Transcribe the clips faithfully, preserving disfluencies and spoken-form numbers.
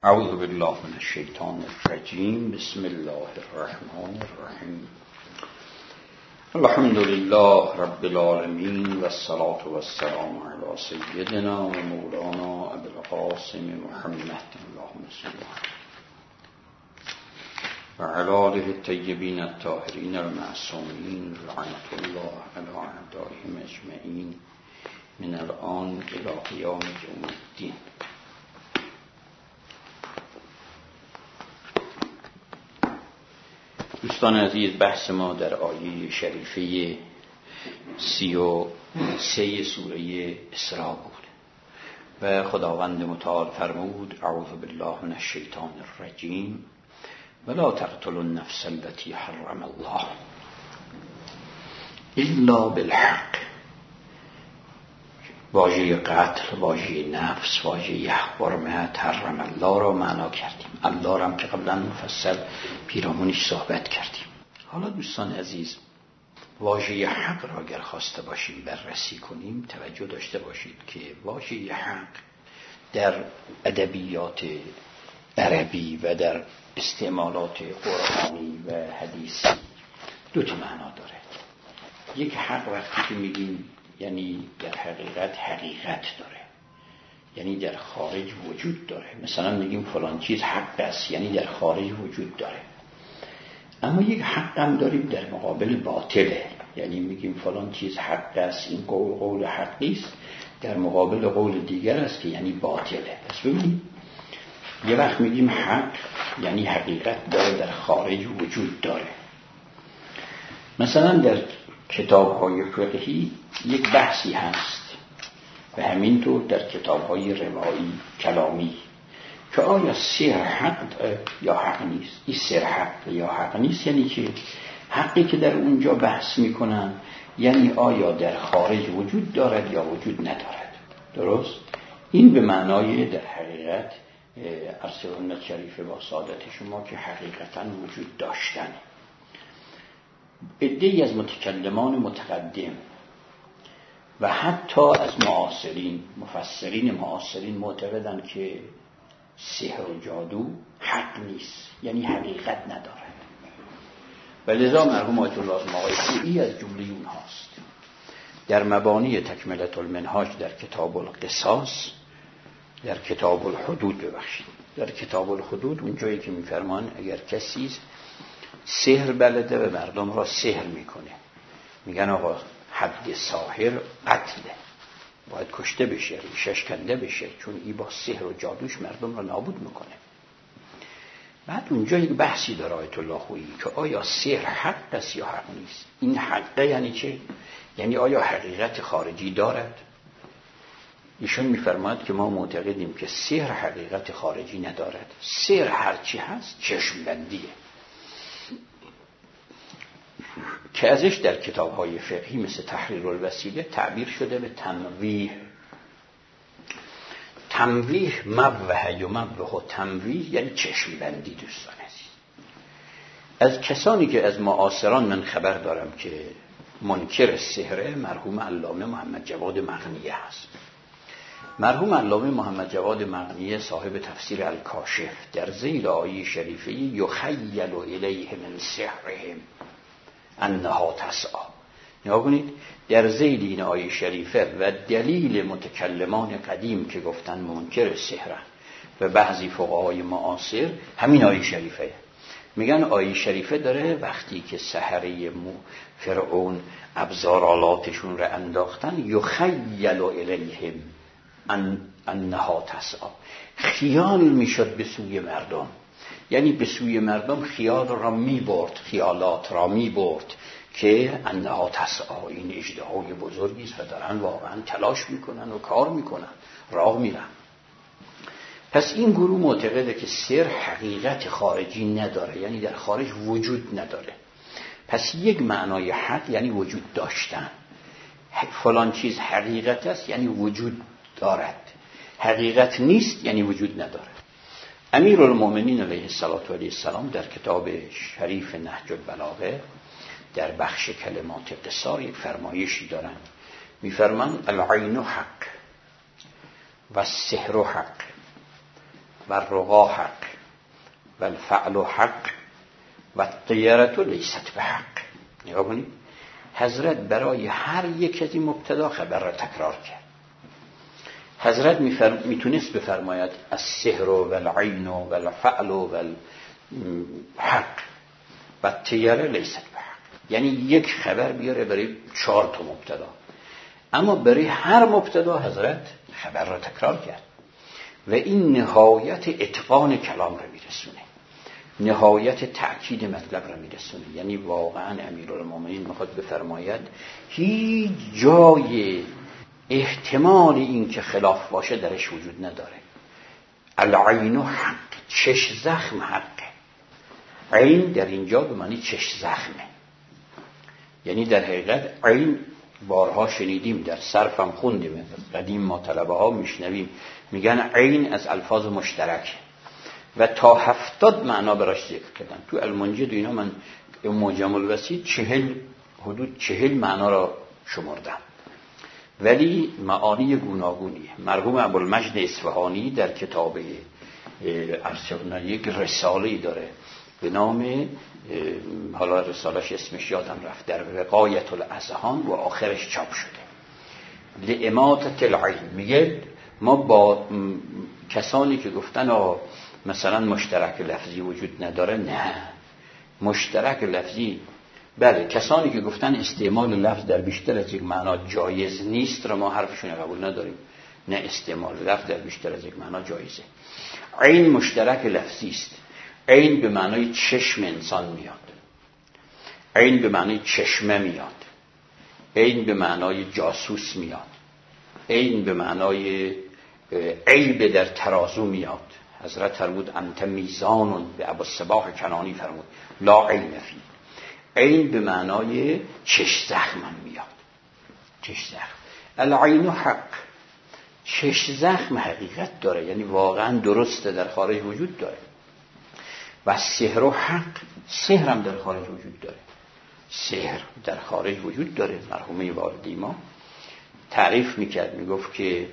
اعوذ بالله من الشیطان الرجیم. بسم الله الرحمن الرحیم. الحمد لله رب العالمین و الصلاة و السلام علی سیدنا و مولانا ابی القاسم محمد اللهم صل و علی آله الطیبین الطاهرین المعصومین لعنة الله علی اعدائهم اجمعین من الآن الی یوم الدین. دوستان عزیز، بحث ما در آیه شریفه سی و سه سوره اسراء بود و خداوند متعال فرمود: اعوذ بالله من الشیطان الرجیم ولا تقتلوا النفس التي حرم الله الا بالحق. واژه قتل، واژه نفس، واژه حرمت، حرم الله را معنا کردیم. الله را هم که قبلا مفصل پیرامونش صحبت کردیم. حالا دوستان عزیز، واژه حق را اگر خواسته باشیم بررسی کنیم، توجه داشته باشید که واژه حق در ادبیات عربی و در استعمالات قرآنی و حدیثی دو تا معنا داره. یک حق وقتی که میگیم یعنی در حقیقت حقیقت داره، یعنی در خارج وجود داره. مثلا میگیم فلان چیز حق است، یعنی در خارج وجود داره. اما یک حق هم داریم در مقابل باطله، یعنی میگیم فلان چیز حق است، این قول قول حقی است، در مقابل قول دیگر است که یعنی باطله. پس ببینید، یه وقت میگیم حق یعنی حقیقت داره، در خارج وجود داره. مثلا در کتاب‌های فقهی یک بحثی هست و همینطور در کتاب‌های روایی کلامی که آیا سر حق یا حق نیست. این سر حق یا حق نیست یعنی که حقی که در اونجا بحث میکنن یعنی آیا در خارج وجود دارد یا وجود ندارد. درست؟ این به معنای در حقیقت ارسلان شریف با سعادت شما که حقیقتا وجود داشتن. عده‌ای از متکلمان متقدم و حتی از معاصرین، مفسرین معاصرین معتقدند که سحر و جادو حق نیست، یعنی حقیقت ندارد. و لذا مرحوم آیت الله المقایسی از جمله اونهاست. در مبانی تکملة المنهاج در کتاب القصاص، در کتاب الحدود ببخشید در کتاب الحدود اونجایی که میفرمان اگر کسی سحر بلده و مردم را سحر میکنه، میگن آقا حد ساحر قتله، باید کشته بشه، ریشش کنده بشه، چون ای با سحر و جادوش مردم را نابود میکنه. بعد اونجا یک بحثی داره آیت الله خویی که آیا سحر حق است یا حق نیست. این حقه یعنی چه؟ یعنی آیا حقیقت خارجی دارد؟ ایشون میفرماید که ما معتقدیم که سحر حقیقت خارجی ندارد. سحر هرچی هست چشم بندیه که ازش در کتاب‌های فقهی مثل تحریر الوسیله تعبیر شده به تمویه. تمویه موه یا موه و تمویه یعنی چشم بندی. دوستان عزیز، از کسانی که از معاصران من خبر دارم که منکر سحر، مرحوم علامه محمد جواد مغنیه هست. مرحوم علامه محمد جواد مغنیه صاحب تفسیر الکاشف در ذیل آیه شریفه یخیل الیه من سحرهم انها تسعی. نگاه کنید، در ذیل این آیه شریفه و دلیل متکلمان قدیم که گفتن منکر سحرن و بعضی فقهای معاصر همین آیه شریفه. میگن آیه شریفه داره وقتی که سحره مو فرعون ابزارالاتشون رو انداختن یخیل الیهم ان انها تسعی، خیال میشد به سوی مردم، یعنی به سوی مردم خیال را می برد، خیالات را می برد که انها تسعی، این اژدهای بزرگی است و دارن واقعا تلاش میکنن و کار میکنن، راه میرن. پس این گروه معتقده که سحر حقیقت خارجی نداره، یعنی در خارج وجود نداره. پس یک معنای حق یعنی وجود داشتن. فلان چیز حقیقت است یعنی وجود دارد، حقیقت نیست یعنی وجود نداره. امیرالمومنین علیه السلام در کتاب شریف نهج البلاغه در بخش کلمات قصار یک فرمایشی دارند. میفرمان العین حق و السحر حق و الرقا حق و الفعل حق و الطیرة لیست بحق. نگاه کنید حضرت برای هر یک از این مبتدا خبر را تکرار کرد. حضرت میتونست بفرماید السحر و العین و الفعل و الحق و الطیرة لیست بحق، یعنی یک خبر بیاره برای چهار تا مبتدا، اما برای هر مبتدا حضرت خبر را تکرار کرد و این نهایت اتقان کلام را میرسونه، نهایت تأکید مطلب را میرسونه. یعنی واقعا امیرالمومنین میخواد بفرماید هیچ جای احتمال این که خلاف باشه درش وجود نداره. العین حق، چش زخم حقه. عین در اینجا به معنی چش زخمه، یعنی در حقیقت عین بارها شنیدیم، در صرفم خوندیم، قدیم ما طلبه ها میشنویم میگن عین از الفاظ مشترک و تا هفتاد معنا براش ذکر کردن. تو المنجد اینا من معجم الوسیط چهل حدود چهل معنا را شمردم، ولی معانی گوناگونیه. مرحوم ابوالمجد اصفهانی در کتاب ارسلنا یک رساله‌ای داره به نام، حالا رسالش اسمش یادم رفت، در وقایت الاذهان و آخرش چاپ شده، لاماطة العین. میگه ما با کسانی که گفتن آه مثلا مشترک لفظی وجود نداره، نه، مشترک لفظی بله، کسانی که گفتن استعمال لفظ در بیشتر از یک معنا جایز نیست را ما حرفشون قبول نداریم. نه، استعمال لفظ در بیشتر از یک معنا جایزه. عین مشترک لفظی است. عین به معنای چشم انسان میاد، عین به معنای چشمه میاد، عین به معنای جاسوس میاد، عین به معنای عیب در ترازو میاد. حضرت فرمود انت میزان، به ابوالصباح کنانی فرمود لا عین فی. عین به معنای چش زخم میاد، چش زخم. العین حق، چش زخم حقیقت داره، یعنی واقعا درسته، در خارج وجود داره. و سحر و حق، سحر هم در خارج وجود داره، سحر در خارج وجود داره. مرحومه والدی ما تعریف میکرد، میگفت که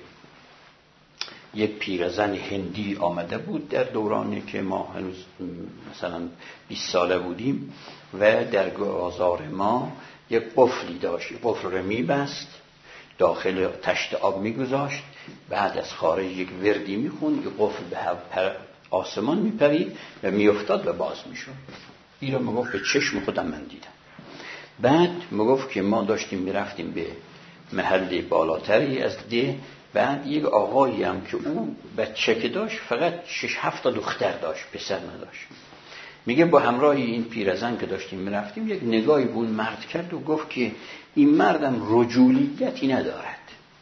یک پیرزن هندی آمده بود در دورانی که ما هنوز مثلا بیست ساله بودیم و در بازار ما یک قفلی داشت، قفل رو میبست، داخل تشت آب میگذاشت، بعد از خارج یک وردی میخوند، یک قفل به آسمان میپرید و میافتاد و باز میشد. این رو میگفت به چشم خودم من دیدم. بعد میگفت که ما داشتیم میرفتیم به محل بالاتری از ده، بعد یک آقایی هم که او بچه که داشت فقط شش هفت تا دختر داشت، پسر نداشت. میگه با همراه این پیرزن که داشتیم میرفتیم یک نگاهی به اون مرد کرد و گفت که این مردم رجولیتی ندارد.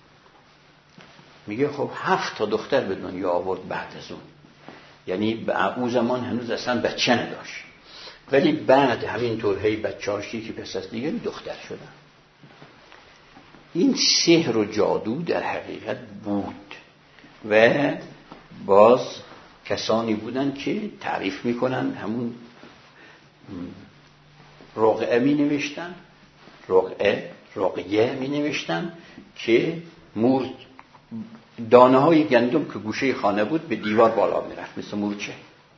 میگه خب هفت تا دختر به دنیا آورد بعد از اون، یعنی به اون زمان هنوز اصلا بچه نداشت، ولی بعد همینطور هی بچه هاشی که پس از دیگری دختر شدن. این سحر و جادو در حقیقت بود و باز کسانی بودن که تعریف میکنن همون رقعه می نوشتن، رقعه رقیه می نوشتن که مور دانه های گندم که گوشه خانه بود به دیوار بالا می رفت مثل مورچه.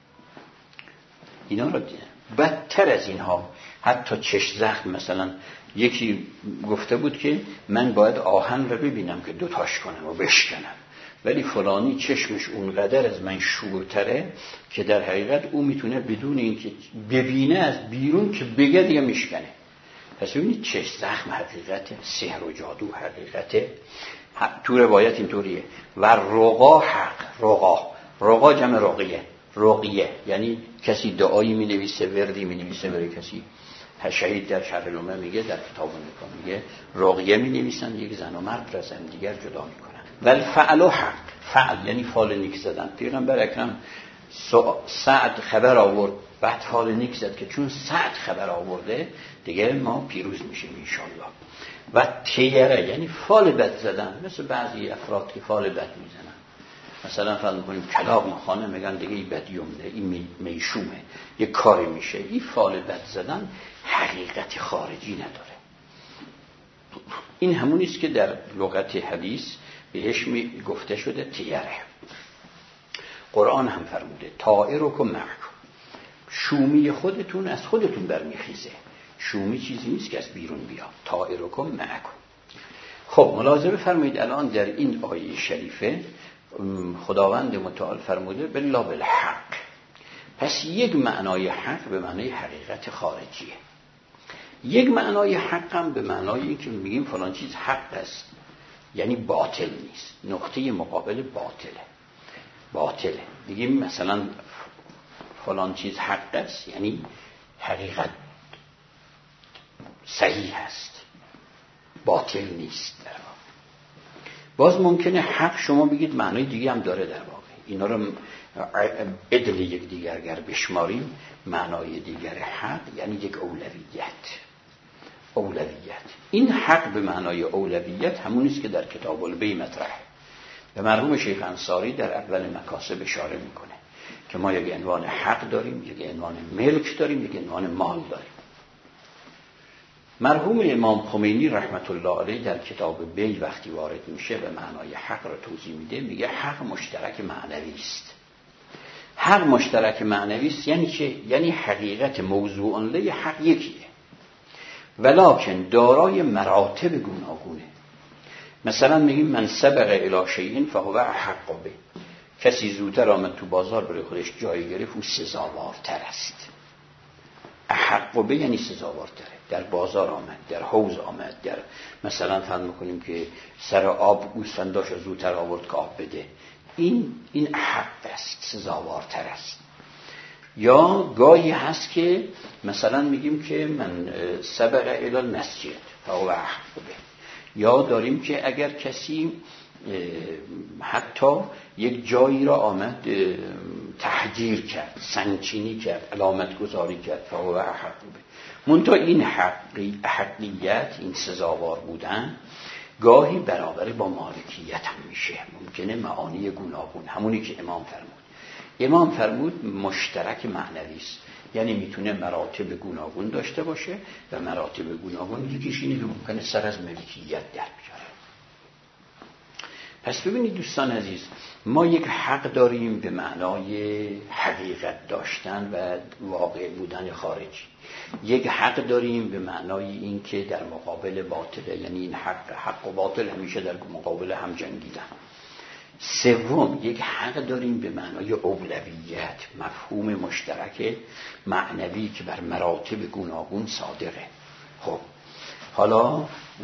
اینا را دیدن. بدتر از اینها حتی چش زخم، مثلا یکی گفته بود که من باید آهن رو ببینم که دوتاش کنم و بشکنم، ولی فلانی چشمش اونقدر از من شورتره که در حقیقت او میتونه بدون اینکه ببینه از بیرون که بگه دیگه میشکنه. پس ببینید چش زخم حقیقته، سحر و جادو حقیقته. تو روایت اینطوریه و رقا حق. رقا رقا جمع رقیه، رقیه یعنی کسی دعایی می نویسه، وردی می نویسه برای کسی. شهید در شرح العلوم میگه، در کتاب نکام میگه رقیه می نویسن، یک زن و مرد را زن دیگر جدا می کنن. ولی فعل و حق، فعل یعنی فال نیک زدن. پیغمبر اکرم سعد خبر آورد، بعد فال نیک زد که چون سعد خبر آورده دیگه ما پیروز میشیم انشالله. و تیره یعنی فال بد زدن، مثل بعضی افراد که فال بد میزنن، مثلا فرض میکنیم کلاغ خانه میگن دیگه این بدیومه، این میشومه، یه کاری میشه. این فال بد زدن حقیقت خارجی نداره. این همونیست که در لغت حدیث بهش می گفته شده تیره. قرآن هم فرموده طائرکم معکم، شومی خودتون از خودتون برمیخیزه، شومی چیزی نیست که از بیرون بیاد. طائرکم معکم. خب ملاحظه بفرمایید الان در این آیه شریفه خداوند متعال فرموده بالله بالحق. پس یک معنای حق به معنای حقیقت خارجیه، یک معنای حق هم به معنای این که میگیم فلان چیز حق است، یعنی باطل نیست، نقطه مقابل باطله. باطله میگیم مثلا فلان چیز حق است، یعنی حقیقت صحیح است، باطل نیست. در واقع باز ممکنه حق شما بگید معنای دیگه هم داره. در واقع اینا رو عدل یک دیگر اگر بشماریم، معنای دیگر حق یعنی یک اولویت. اولویت این حق به معنای اولویت همونیست که در کتاب البیع مطرحه. به مرحوم شیخ انصاری در اول مکاسب اشاره میکنه که ما یک عنوان حق داریم، یک عنوان ملک داریم، یک عنوان مال داریم. مرحوم امام خمینی رحمت الله علیه در کتاب بیع وقتی وارد میشه به معنای حق را توضیح میده، میگه حق مشترک معنوی است. حق مشترک معنوی است یعنی چه؟ یعنی حقیقت موضوع له حق یکیه، ولکن دارای مراتب گوناگونه. مثلا میگیم من سبق الی شیء فهو احق به، کسی زودتر آمد تو بازار برای خودش جای گرفت او سزاوارتر است. احق به یعنی سزاوارتره. در بازار آمد، در حوض آمد، در مثلا فهم میکنیم که سر آب گوسفنداش زودتر آورد که آب بده، این این احق است، سزاوارتر است. یا گاهی هست که مثلا میگیم که من سبق الی المسجد فهو احق به، یا داریم که اگر کسی حتی یک جایی را آمد تحجیر کرد، سنگچینی کرد، علامت گذاری کرد فهو احق به. منتها این حقی حقیقت، این سزاوار بودن گاهی برابر با مالکیت هم میشه، ممکنه معانی گوناگون، همونی که امام فرمود. امام فرمود مشترک معنوی است، یعنی میتونه مراتب گوناگون داشته باشه و مراتب گوناگون یکیش اینه که ممکنه سر از ملکیت در بیاره. پس ببینید دوستان عزیز، ما یک حق داریم به معنای حقیقت داشتن و واقع بودن خارجی، یک حق داریم به معنای این که در مقابل باطل، یعنی این حق حق و باطل همیشه در مقابل هم جنگیدن. سوم یک حق داریم به معنای اولویت، مفهوم مشترک معنوی که بر مراتب گوناگون صادقه. خب حالا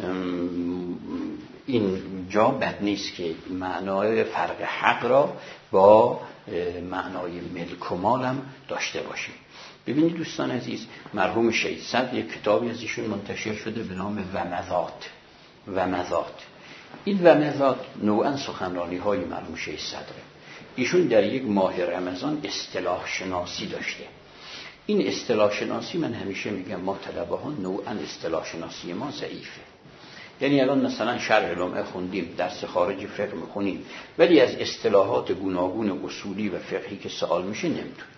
این جا بد نیست که معنای فرق حق را با معنای ملک و مال هم داشته باشیم. ببینید دوستان عزیز، مرحوم شیخ صدر یک کتابی از ایشون منتشر شده به نام ومضات. ومضات این ومضات نوعا سخنرانی های مرحوم شیخ صدره. ایشون در یک ماه رمضان اصطلاح شناسی داشته. این اصطلاح شناسی، من همیشه میگم ما طلبه ها نوعا اصطلاح شناسی ما ضعیفه. یعنی الان مثلا شرح لمعه خوندیم، درس خارجی فقه میخونیم، ولی از اصطلاحات گوناگون اصولی و فقهی که سوال میشه نمیتونیم.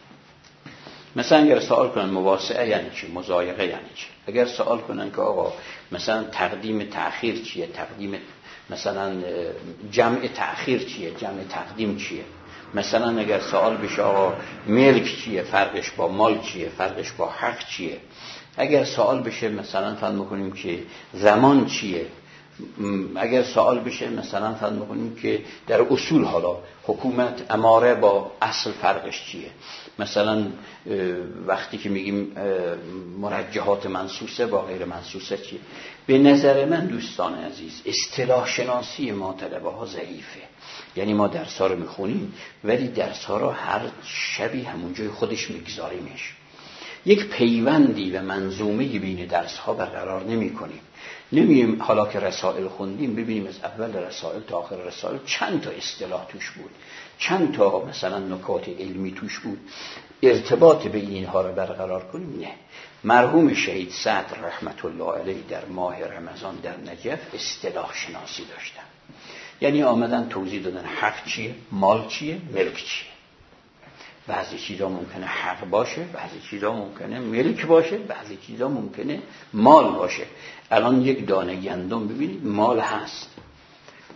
مثلا اگر سوال کنن مواسعه یعنی چی، مضایقه یعنی چی، اگر سوال کنن که آقا مثلا تقدیم تأخیر چیه، تقدیم مثلا جمع تأخیر چیه، جمع تقدیم چیه، مثلا اگر سوال بشه آقا ملک چیه، فرقش با مال چیه، فرقش با حق چیه، اگر سوال بشه مثلا فهم میکنیم که زمان چیه، اگر سوال بشه مثلا فهم میکنیم که در اصول حالا حکومت اماره با اصل فرقش چیه، مثلا وقتی که میگیم مرجحات منصوصه با غیر منصوصه چیه. به نظر من دوستان عزیز اصطلاح شناسی ما طلبه ها ضعیفه. یعنی ما درس ها رو میخونیم ولی درس ها رو هر شبی همون جای خودش میگذاریمش، یک پیوندی و منظومه بین درس ها برقرار نمی کنیم. نمیم حالا که رسائل خوندیم ببینیم از اول رسائل تا آخر رسائل چند تا اصطلاح توش بود، چند تا مثلا نکات علمی توش بود، ارتباط بین اینها رو برقرار کنیم. نه، مرحوم شهید صدر رحمت الله علیه در ماه رمضان در نجف اصطلاح شناسی داشتن. یعنی آمدن توضیح دادن حق چیه، مال چیه، ملک چیه. بعضی چیزا ممکنه حق باشه، بعضی چیزا ممکنه ملک باشه، بعضی چیزا ممکنه مال باشه. الان یک دانه گندم ببینید مال هست،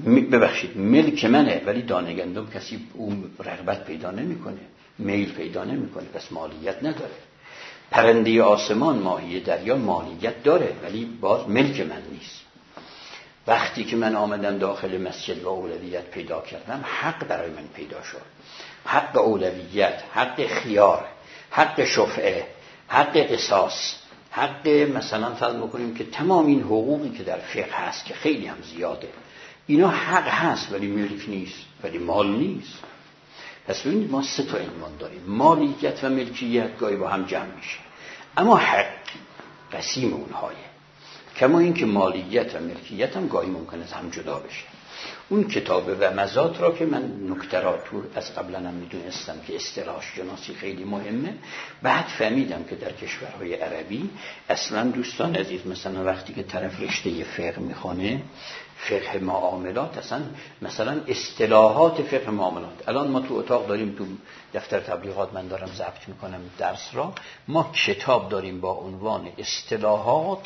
ببخشید ملک منه ولی دانه گندم کسی اون رغبت پیدا نمیکنه، میل پیدا نمیکنه، پس مالیت نداره. پرنده آسمان، ماهی دریا مالیت داره ولی باز ملک من نیست. وقتی که من آمدم داخل مسجد و اولویت پیدا کردم، حق برای من پیدا شد. حق اولویت، حق خیار، حق شفعه، حق قصاص، حق مثلا فرض می‌کنیم که تمام این حقوقی که در فقه هست که خیلی هم زیاده، اینا حق هست ولی ملک نیست، ولی مال نیست. پس ببینید ما سه تا عنوان داریم، مالکیت و ملکیت گاهی با هم جمع میشه، اما حق قسیم اونهایه. کما این که مالیت و ملکیت هم گاهی ممکنه از هم جدا بشه. اون کتاب رمزات را که من نکته را تو از قبلا هم میدونستم که اصطلاح شناسی خیلی مهمه، بعد فهمیدم که در کشورهای عربی اصلا دوستان عزیز مثلا وقتی که طرف رشته فقه میخونه، فقه معاملات، اصلا مثلا اصطلاحات فقه معاملات، الان ما تو اتاق داریم، تو دفتر تبلیغات من دارم ضبط میکنم درس را، ما کتاب داریم با عنوان اصطلاحات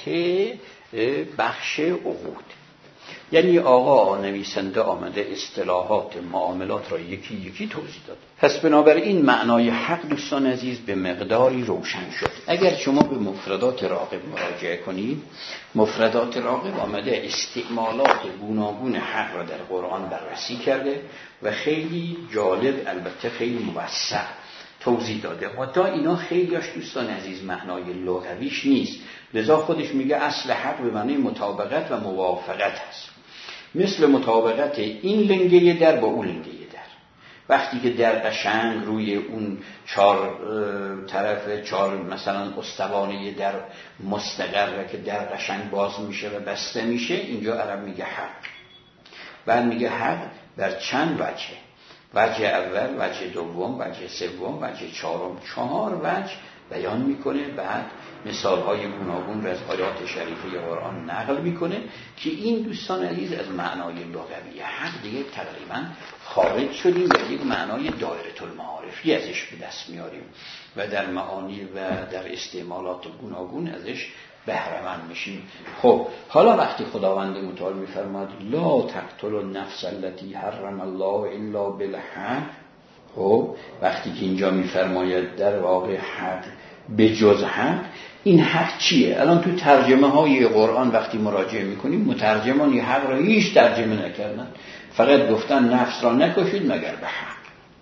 بخش عقود. یعنی آقا نویسنده آمده اصطلاحات معاملات را یکی یکی توضیح داد. پس بنابراین معنای حق دوستان عزیز به مقداری روشن شد. اگر شما به مفردات راغب مراجعه کنید، مفردات راغب آمده استعمالات گوناگون حق را در قرآن بررسی کرده و خیلی جالب، البته خیلی موسع توضیح داده. و تا اینا خیلیاش دوستان عزیز معنای لغویش نیست، لذا خودش میگه اصل حق به معنی مطابقت و موافقت هست. مثل مطابقت این لنگه در با اون لنگه در. وقتی که در قشنگ روی اون چهار طرف چهار مثلا استوانه در مستقره که در قشنگ باز میشه و بسته میشه، اینجا عرب میگه حق. بعد میگه حق در چند وجه، وجه اول، وجه دوم، وجه سوم، وجه چهارم، چهار وجه بیان میکنه. بعد مثالهای گوناگون را از آیات شریفه قرآن نقل میکنه که این دوستان عزیز از معنای لغوی حق دیگه تقریبا خارج شدیم و یک معنای دایره المعارفی ازش به دست میاریم و در معانی و در استعمالات گوناگون ازش بهره‌مند میشیم. خب حالا وقتی خداوند متعال میفرماد لا تقتلوا النفس التي حرم الله الا بالحق، خب وقتی که اینجا میفرماید در واقع حق به جز حق، این حق چیه؟ الان تو ترجمه های قرآن وقتی مراجعه میکنیم، مترجمان این حق را هیچ ترجمه نکردن، فقط گفتن نفس را نکشید مگر به حق.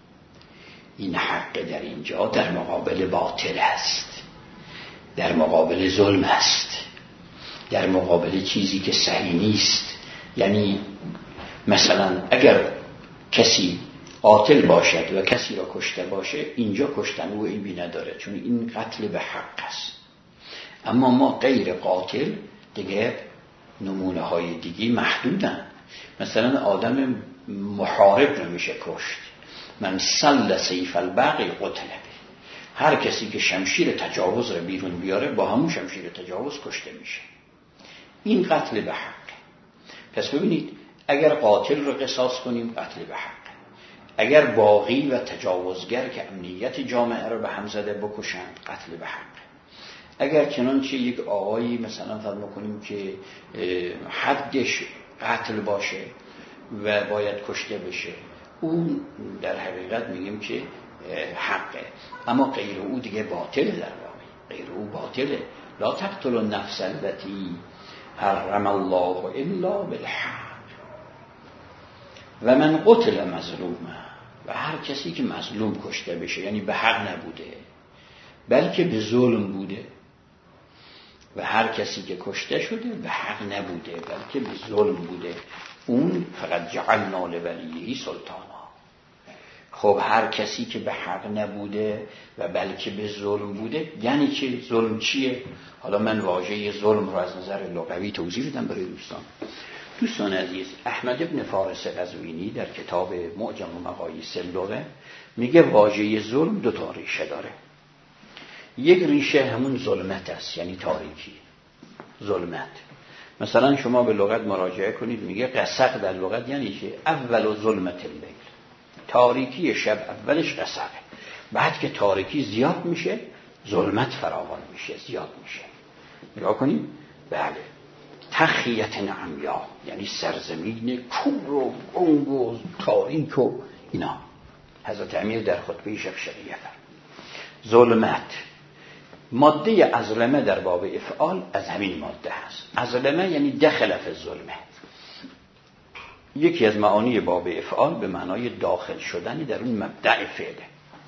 این حق در اینجا در مقابل باطل است، در مقابل ظلم است، در مقابل چیزی که صحیح نیست. یعنی مثلا اگر کسی قاتل باشد و کسی را کشته باشه، اینجا کشتن او عیبی نداره چون این قتل به حق است. اما ما غیر قاتل دیگه نمونه های دیگه محدودن. مثلا آدم محارب نمیشه کشت، من سل سیف البغی قتل به. هر کسی که شمشیر تجاوز را بیرون بیاره با همون شمشیر تجاوز کشته میشه. این قتل به حق. پس ببینید اگر قاتل رو قصاص کنیم قتل به حق، اگر باغی و تجاوزگر که امنیت جامعه رو به هم زده بکشند قتل به حق، اگر چنانچه یک آقایی مثلا فرض کنیم که حدش قتل باشه و باید کشته بشه، اون در حقیقت میگیم که حقه. اما غیر او دیگه باطله، در واقع غیر او باطله. لا تقتلوا النفس التي حرم الله الا بالحق و من قتل مظلوما، و هر کسی که مظلوم کشته بشه یعنی به حق نبوده بلکه به ظلم بوده، و هر کسی که کشته شده به حق نبوده بلکه به ظلم بوده، اون فقط جعلنا لولیه سلطانا. خب هر کسی که به حق نبوده و بلکه به ظلم بوده یعنی چه؟ ظلم چیه؟ حالا من واژه ظلم رو از نظر لغوی توضیح بدم برای دوستان. دوستان عزیز، احمد ابن فارس قزوینی در کتاب معجم مقاییس اللغه میگه واژه ظلم دو تا ریشه داره. یک ریشه همون ظلمت است، یعنی تاریکی، ظلمت. مثلا شما به لغت مراجعه کنید، میگه قسق در لغت یعنی چه؟ اول ظلمت اللیل، تاریکی شب اولش قسقه، بعد که تاریکی زیاد میشه ظلمت فراوان میشه، زیاد میشه. نگاه کنید، بله. تخیت عمیا، یعنی سرزمین کور و گنگ و تاریک و اینا. حضرت امیر در خطبه شفشقیه فرمود. ظلمت، ماده ازلمه در باب افعال از همین ماده هست. ازلمه یعنی دخل فی الظلمه. یکی از معانی باب افعال به معنای داخل شدنی در اون مبدأ فعله.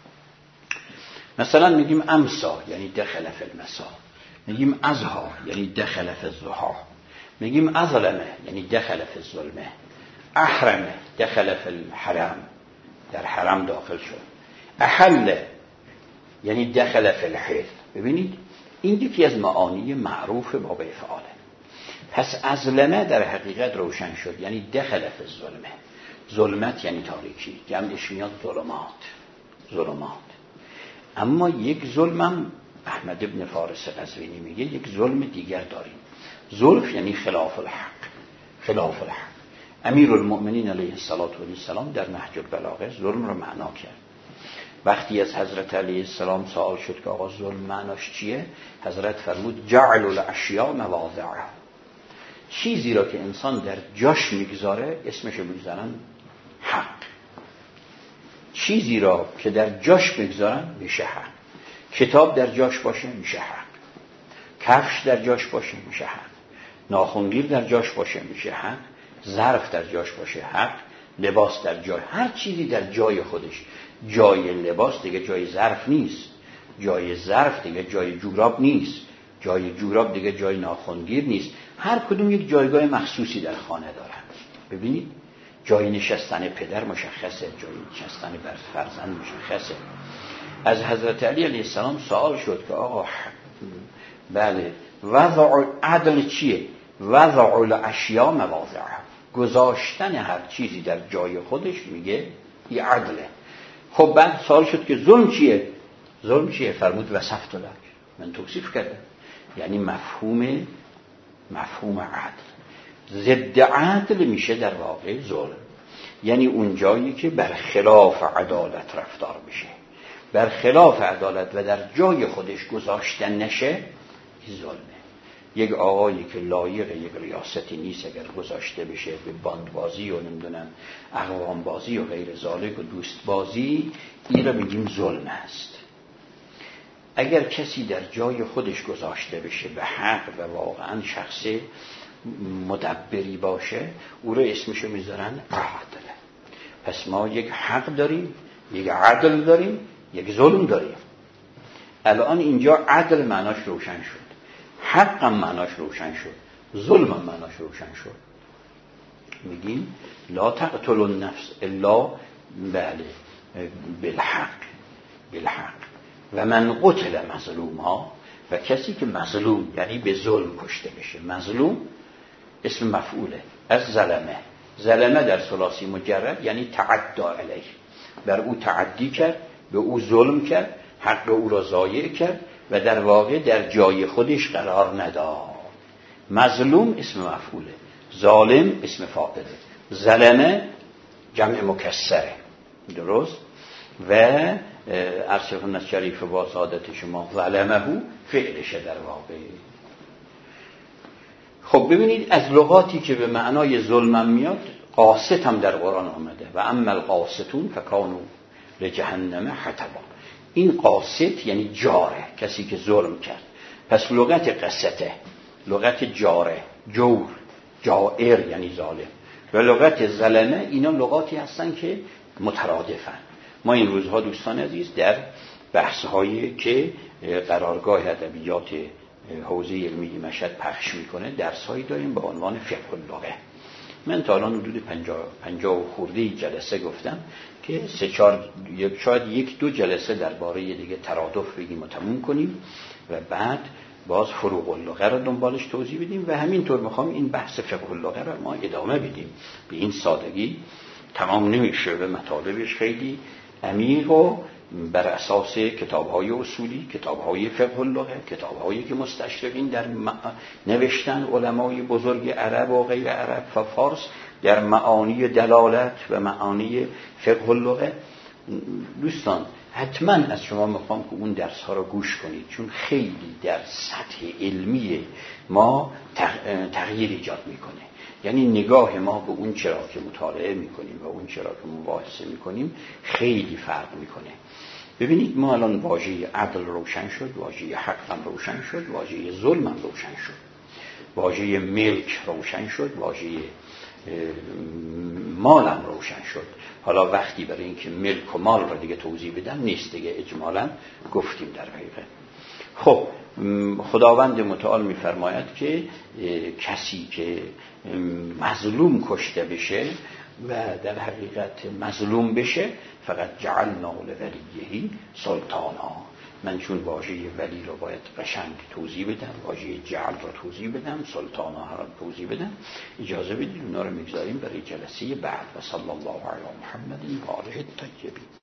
مثلا میگیم امسا یعنی دخل فی المسا، میگیم ازها یعنی دخل فی الضحا، میگیم ازلمه یعنی دخل فی الظلمه، احرمه دخل فی الحرم، در حرم داخل شد، احل یعنی دخل فی الحل. ببینید این یکی از معانی معروف باب افعاله. پس ازلمه در حقیقت روشن شد یعنی دخل فی الظلمه. ظلمت یعنی تاریکی، جمعش میاد ظلمات. ظلمات. اما یک ظلمم احمد ابن فارس قزوینی میگه یک ظلم دیگر داریم. ظلم یعنی خلاف الحق. خلاف الحق. امیرالمؤمنین علیه السلام در نهج البلاغه ظلم رو معنا کرد. وقتی از حضرت علیه السلام سوال شد که آقا ظلم معناش چیه، حضرت فرمود جعل الاشیاء مواضعها. چیزی را که انسان در جاش میگذاره اسمش میذارن حق. چیزی را که در جاش میگذارن میشه حق. کتاب در جاش باشه میشه حق. کفش در جاش باشه میشه حق. ناخنگیر در جاش باشه میشه حق. ظرف در جاش باشه حق. لباس در جای، هر چیزی در جای خودش. جای لباس دیگه جای ظرف نیست، جای ظرف دیگه جای جوراب نیست، جای جوراب دیگه جای ناخنگیر نیست. هر کدوم یک جایگاه مخصوصی در خانه دارن. ببینید جای نشستن پدر مشخصه، جای نشستن بر فرزند مشخصه. از حضرت علی علیه السلام سوال شد که آقا بله وضع عدل چیه؟ وضع الاشیاء مواضعها، گذاشتن هر چیزی در جای خودش میگه این عدله. خب بعد سوال شد که ظلم چیه؟ ظلم چیه؟ فرمود وصفت لک، من توصیف کردم. یعنی مفهوم مفهوم عدل. ضد عدل میشه در واقع ظلم، یعنی اون جایی که بر خلاف عدالت رفتار میشه، بر خلاف عدالت و در جای خودش گذاشتن نشه ظلمه. یک آقایی که لایق یک ریاستی نیست اگر گذاشته بشه به باندبازی و نمیدونم اقوام بازی و غیر ذالک و دوست بازی، این را میگیم ظلم است. اگر کسی در جای خودش گذاشته بشه به حق و واقعا شخص مدبری باشه، او را اسمشو میذارن عدل. پس ما یک حق داریم، یک عدل داریم، یک ظلم داریم. الان اینجا عدل معناش روشن شد، حق هم معناش روشن شد، ظلم هم معناش روشن شد. میگیم لا تقتل النفس الا بله بالحق، بالحق. و من قتل مظلوم ها، و کسی که مظلوم یعنی به ظلم کشته بشه. مظلوم اسم مفعوله از ظلمه. ظلمه در ثلاثی مجرد یعنی تعدی علیه، بر او تعدی کرد، به او ظلم کرد، حق او را ضایع کرد و در واقع در جای خودش قرار نداد. مظلوم اسم مفعوله، ظالم اسم فاعله، ظلمه جمع مکسره. درست؟ و ارشفن از شریف با سعادت شما ظلمه فعلشه در واقع. خب ببینید از لغاتی که به معنای ظلم میاد، قاسط هم در قرآن آمده و اما القاسطون فکانوا لجهنم حطبا. این قاسط یعنی جاره، کسی که ظلم کرد. پس لغت قسطه، لغت جاره، جور، جائر یعنی ظالم، و لغت ظلمه، اینا لغاتی هستن که مترادفن. ما این روزها دوستان عزیز در بحث‌هایی که قرارگاه ادبیات حوزه علمی مشهد پخش میکنه درس‌هایی داریم با عنوان فقه اللغه. من تا الان حدود پنجاه و خورده جلسه گفتم که سه چهار شاید یک دو جلسه درباره دیگه ترادف بگیم و تموم کنیم و بعد باز فروع اللغه را دنبالش توضیح بدیم و همینطور میخوام این بحث فقه اللغه را ما ادامه بدیم. به این سادگی تمام نمیشه و مطالبش خیلی عمیق و بر اساس کتاب‌های اصولی، کتاب‌های فقه اللغه، کتاب‌هایی که مستشرقین در نوشتن علمای بزرگ عرب و غیر عرب و فارس در معانی دلالت و معانی فقه اللغه. دوستان حتما از شما میخوام که اون درس ها رو گوش کنید، چون خیلی در سطح علمی ما تغییر ایجاد میکنه. یعنی نگاه ما به اون چرا که مطالعه میکنیم و اون چرا که مباحثه میکنیم خیلی فرق میکنه. ببینید ما الان واژه عدل روشن شد، واژه حق هم روشن شد، واژه ظلم هم روشن شد، واژه ملک روشن شد، واژه مال هم روشن شد. حالا وقتی برای اینکه ملک و مال را دیگه توضیح بدم نیست، دیگه اجمالا گفتیم در حقیقت. خب خداوند متعال میفرماید که کسی که مظلوم کشته بشه و در حقیقت مظلوم بشه فقط جعلنا لولیه سلطانا. من چون واژه ولی رو باید قشنگ توضیح بدم، واژه جعل رو توضیح بدم، سلطانا رو توضیح بدم، اجازه بدید اونا رو میگذاریم برای جلسه بعد. و صلی الله علی محمد و آله الطاهرین.